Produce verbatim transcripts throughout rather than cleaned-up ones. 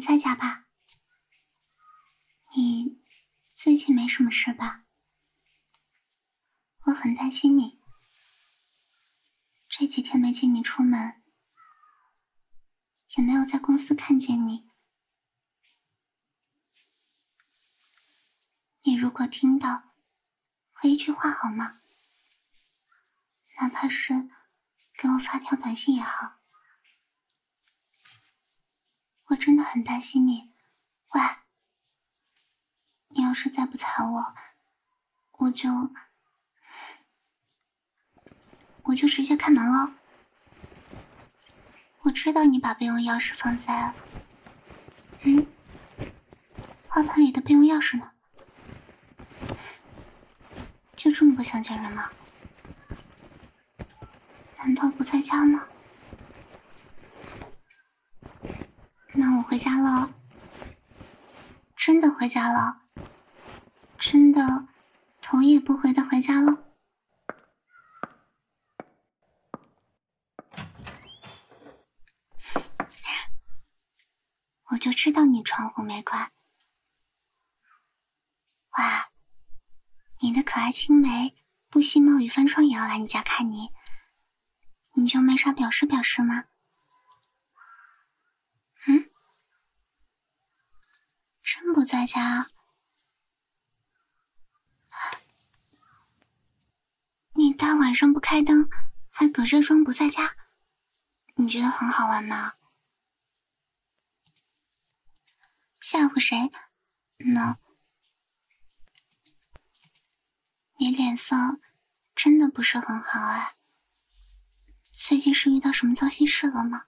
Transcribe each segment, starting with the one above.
在家吧？你最近没什么事吧？我很担心你，这几天没见你出门，也没有在公司看见你。你如果听到，回一句话好吗？哪怕是给我发条短信也好。我真的很担心你。喂，你要是再不睬我，我就我就直接开门了。我知道你把备用钥匙放在嗯花盆里的备用钥匙呢。就这么不想见人吗？难道不在家吗？那我回家了，真的回家了，真的头也不回的回家了。我就知道你窗户没关。哇，你的可爱青梅不惜冒雨翻窗也要来你家看你，你就没啥表示表示吗？嗯？真不在家？你大晚上不开灯，还隔着窗不在家，你觉得很好玩吗？吓唬谁呢？你脸色真的不是很好哎，最近是遇到什么糟心事了吗？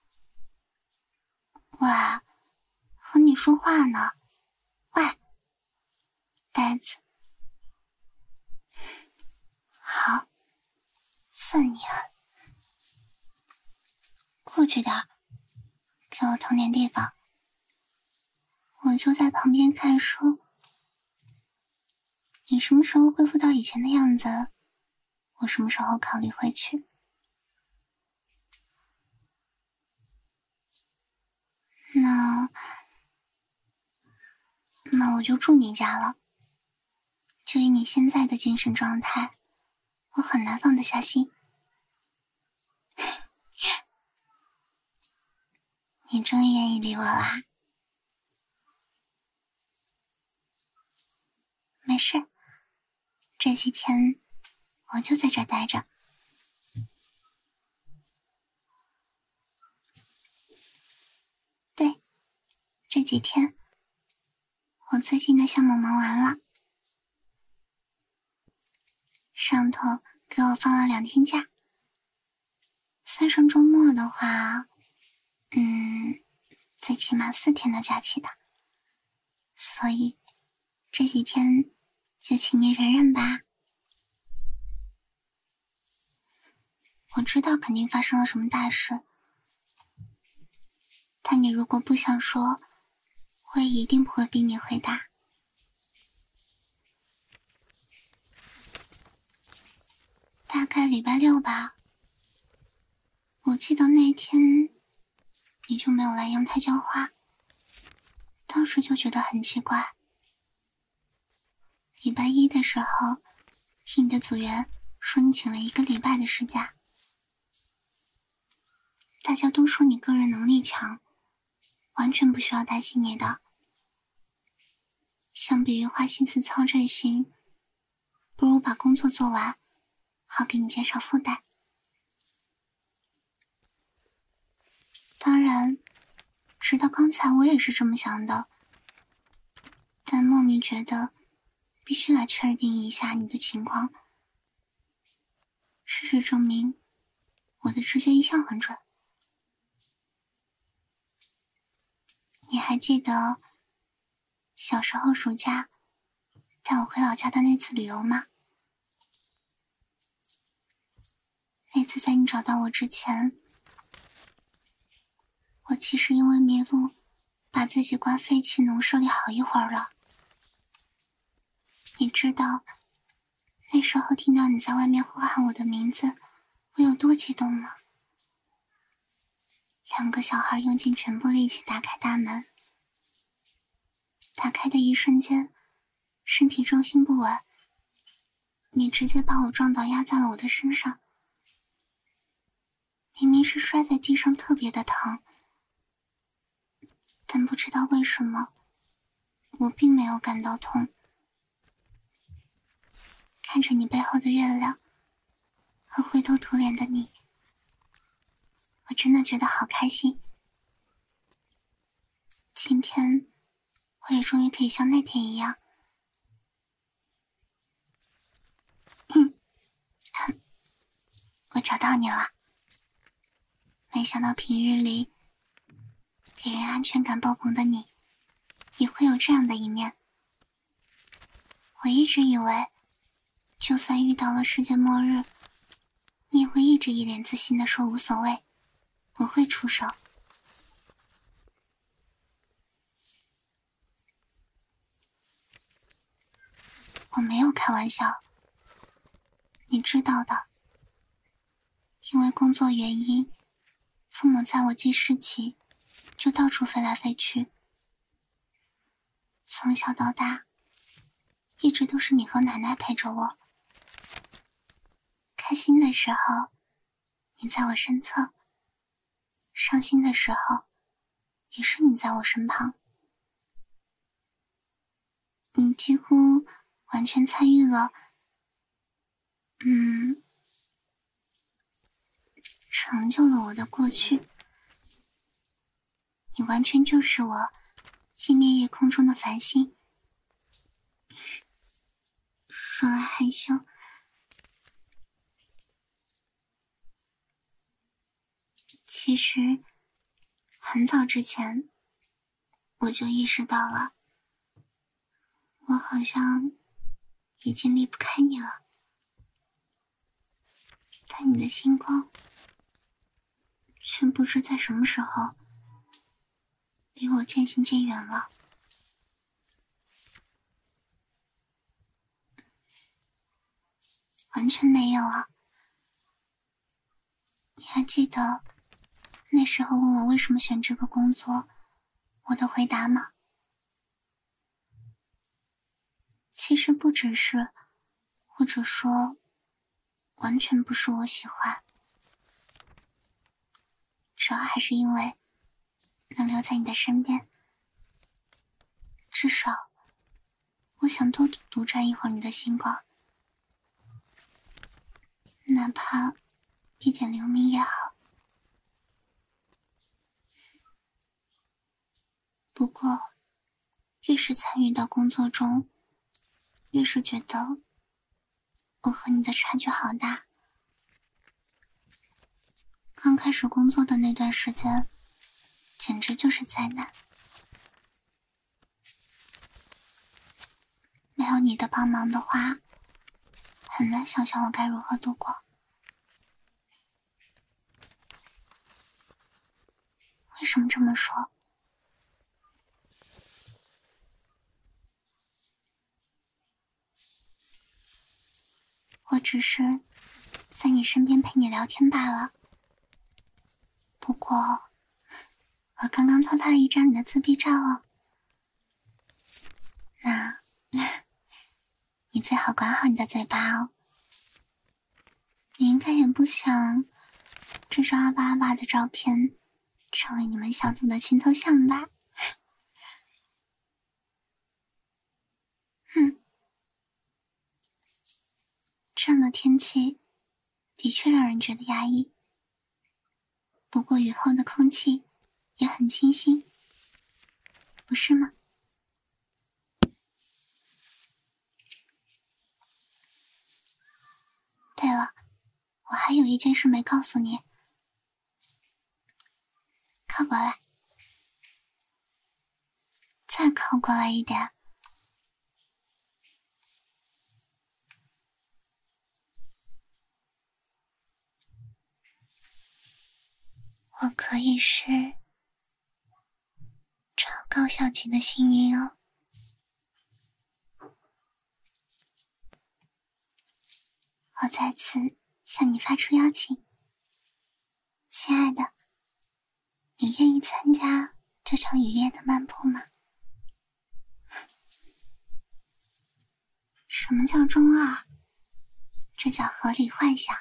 喂，和你说话呢。喂，呆子。好，算你狠。过去点儿，给我腾点地方。我就在旁边看书。你什么时候恢复到以前的样子，我什么时候考虑回去。那那我就住你家了。就以你现在的精神状态，我很难放得下心。你终于愿意理我啦？没事，这几天我就在这儿待着。对，这几天我最近的项目忙完了，上头给我放了两天假，算上周末的话，嗯，最起码四天的假期的，所以这几天就请你忍忍吧。我知道肯定发生了什么大事，但你如果不想说，我也一定不会逼你回答。大概礼拜六吧，我记得那天你就没有来阳台浇花，当时就觉得很奇怪。礼拜一的时候，听你的组员说你请了一个礼拜的事假，大家都说你个人能力强，完全不需要担心你的。相比于花心思操这群，不如把工作做完，好给你减少负担。当然，直到刚才我也是这么想的，但莫名觉得必须来确定一下你的情况。事实证明，我的直觉一向很准。你还记得小时候暑假带我回老家的那次旅游吗？那次在你找到我之前，我其实因为迷路，把自己关废弃农舍里好一会儿了。你知道那时候听到你在外面呼喊我的名字，我有多激动吗？两个小孩用尽全部力气打开大门， 打开的一瞬间，身体重心不稳，你直接把我撞倒压在了我的身上。明明是摔在地上特别的疼，但不知道为什么我并没有感到痛。看着你背后的月亮和灰头土脸的你，我真的觉得好开心。今天我也终于可以像那天一样，嗯，我找到你了。没想到平日里给人安全感爆棚的你，也会有这样的一面。我一直以为，就算遇到了世界末日，你也会一直一脸自信地说无所谓，不会出手。我没有开玩笑，你知道的。因为工作原因，父母在我记事起就到处飞来飞去。从小到大，一直都是你和奶奶陪着我。开心的时候，你在我身侧；伤心的时候，也是你在我身旁。你几乎完全参与了，嗯，成就了我的过去。你完全就是我寂灭夜空中的繁星。说来害羞，其实很早之前我就意识到了，我好像已经离不开你了。但你的星光却不知在什么时候离我渐行渐远了。完全没有啊。你还记得那时候问我为什么选这个工作，我的回答吗？其实不只是，或者说完全不是我喜欢，主要还是因为能留在你的身边，至少我想多独占一会儿你的星光，哪怕一点流明也好。不过越是参与到工作中，越是觉得我和你的差距好大。刚开始工作的那段时间，简直就是灾难。没有你的帮忙的话，很难想象我该如何度过。为什么这么说？我只是在你身边陪你聊天罢了。不过，我刚刚偷拍了一张你的自闭照哦。那，你最好管好你的嘴巴哦。你应该也不想这张阿巴阿巴的照片成为你们小组的群头像吧？嗯，这样的天气的确让人觉得压抑。不过雨后的空气也很清新，不是吗？对了，我还有一件事没告诉你。靠过来，再靠过来一点。我可以是超高校级的幸运哦。我再次向你发出邀请，亲爱的，你愿意参加这场雨夜的漫步吗？ 什么叫中二？这叫合理幻想。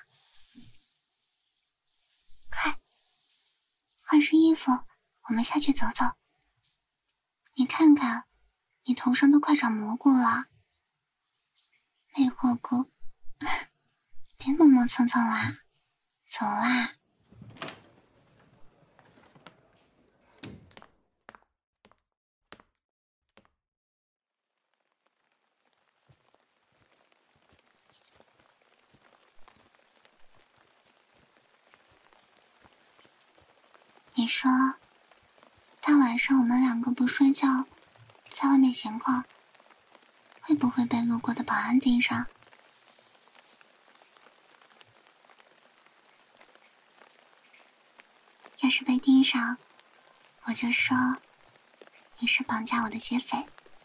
快，换身衣服，我们下去走走。你看看，你头上都快长蘑菇了。没货菇，别磨磨蹭蹭啦，走啦。你说，大晚上我们两个不睡觉，在外面闲逛，会不会被路过的保安盯上？要是被盯上，我就说你是绑架我的劫匪。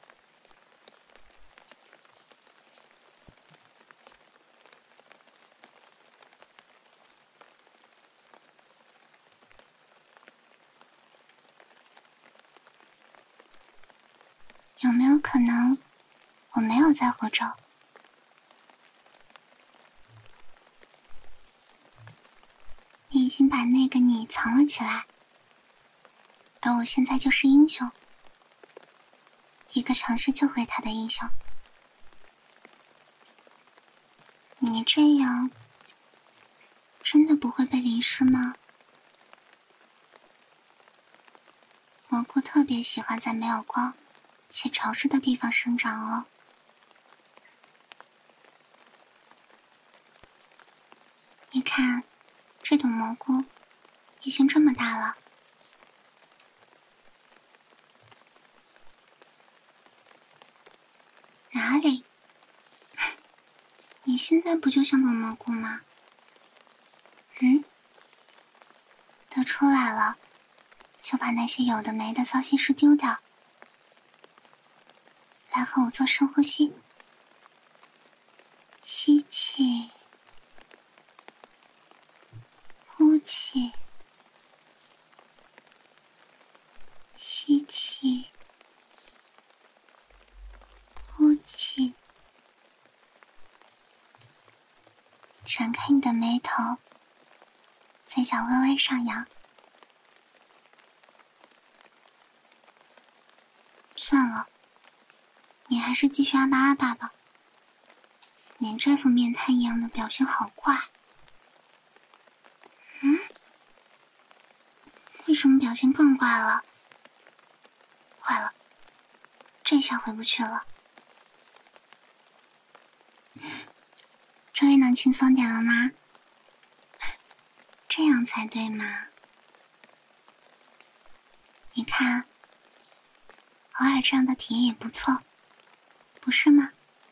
有没有可能我没有在湖州？你已经把那个你藏了起来，而我现在就是英雄，一个尝试救回他的英雄。你这样真的不会被淋湿吗？蘑菇特别喜欢在没有光且潮湿的地方生长哦。你看，这朵蘑菇已经这么大了。哪里？你现在不就像朵蘑菇吗？嗯？都出来了，就把那些有的没的糟心事丢掉。来和我做深呼吸。吸气，呼气，吸气，呼气。展开你的眉头，嘴角微微上扬。算了，你还是继续阿巴阿巴吧。你这副面瘫一样的表现好怪。嗯？为什么表现更怪了？坏了，这下回不去了。终于能轻松点了吗？这样才对嘛。你看，偶尔这样的体验也不错，不是吗？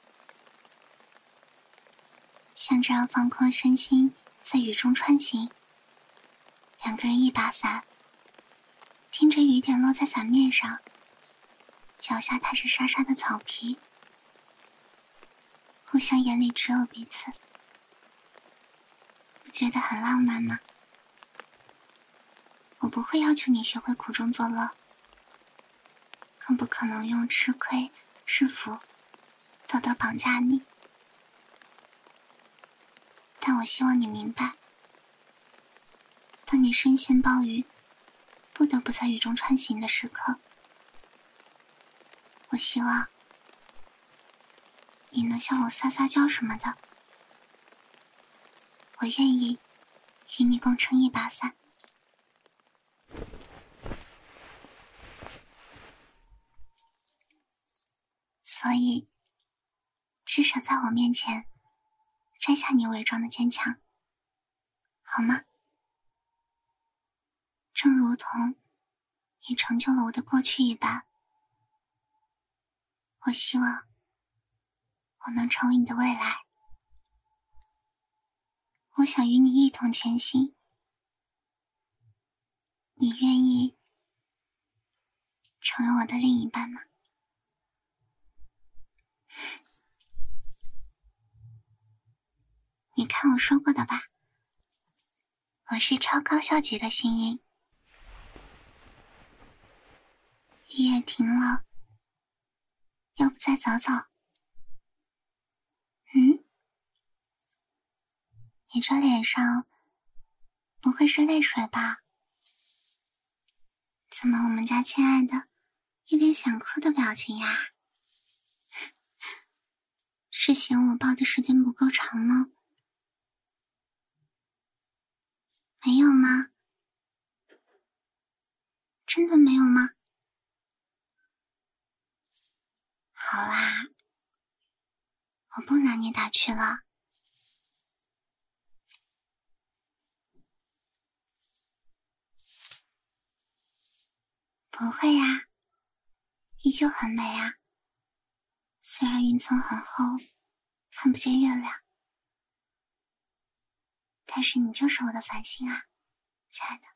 像这样放空身心，在雨中穿行，两个人一把伞，听着雨点落在伞面上，脚下踏着沙沙的草皮，互相眼里只有彼此，不觉得很浪漫吗？我不会要求你学会苦中作乐，更不可能用吃亏、是福、道德绑架你。但我希望你明白，当你深陷暴雨，不得不在雨中穿行的时刻，我希望你能向我撒撒娇什么的，我愿意与你共撑一把伞。所以，至少在我面前，摘下你伪装的坚强，好吗？正如同你成就了我的过去一般，我希望我能成为你的未来。我想与你一同前行，你愿意成为我的另一半吗？你看我说过的吧，我是超高效级的幸运。雨也停了，要不再走走？ 你这脸上不会是泪水吧？怎么我们家亲爱的一脸想哭的表情呀？是嫌我抱的时间不够长吗？没有吗？真的没有吗？好啦，我不拿你打趣了。不会呀，依旧很美啊。虽然云层很厚，看不见月亮，但是你就是我的繁星啊，亲爱的。